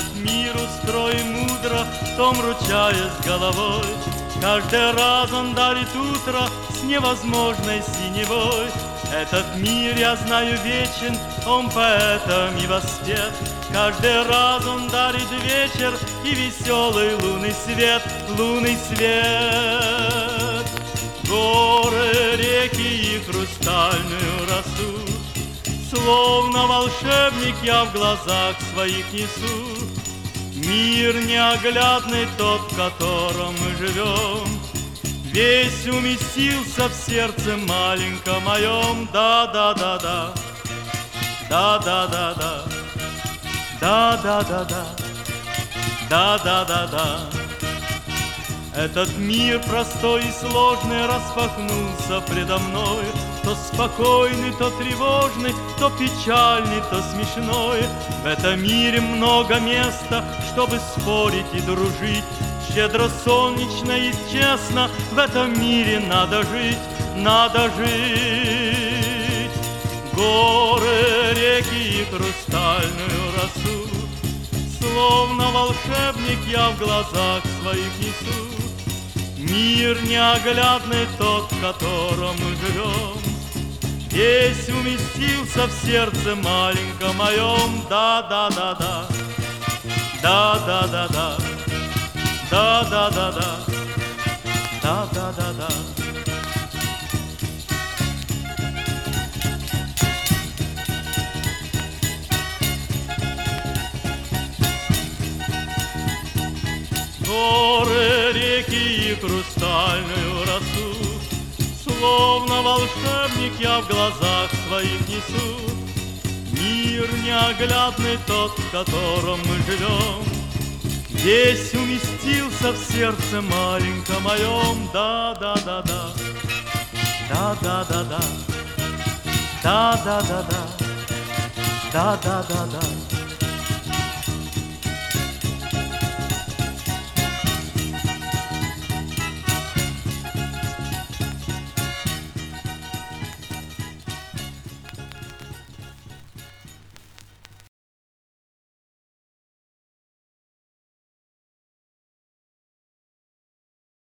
Этот мир устроен мудро, в том ручаясь головой. Каждый раз он дарит утро с невозможной синевой. Этот мир, я знаю, вечен, он поэтами воспет. Каждый раз он дарит вечер и веселый лунный свет, лунный свет. Горы, реки и хрустальную росу, словно волшебник я в глазах своих несу. Мир неоглядный тот, в котором мы живем, весь уместился в сердце маленьком моем. Да-да-да-да, да-да-да-да, да-да-да-да, да-да-да-да. Этот мир простой и сложный распахнулся предо мной, то спокойный, то тревожный, то печальный, то смешной. В этом мире много места, чтобы спорить и дружить. Щедро, солнечно и честно в этом мире надо жить, надо жить. Горы, реки и хрустальную росу, словно волшебник я в глазах своих несу. Мир неоглядный тот, в котором мы живем, весь уместился в сердце маленьком моем. Да-да-да-да, да-да-да-да, да-да-да-да, да-да-да-да. Горы, реки и хрустальную росу, словно волшебник я в глазах своих несу. Мир неоглядный тот, в котором мы живем, весь уместился в сердце маленьком моем. Да-да-да-да, да-да-да-да, да-да-да-да, да-да-да-да.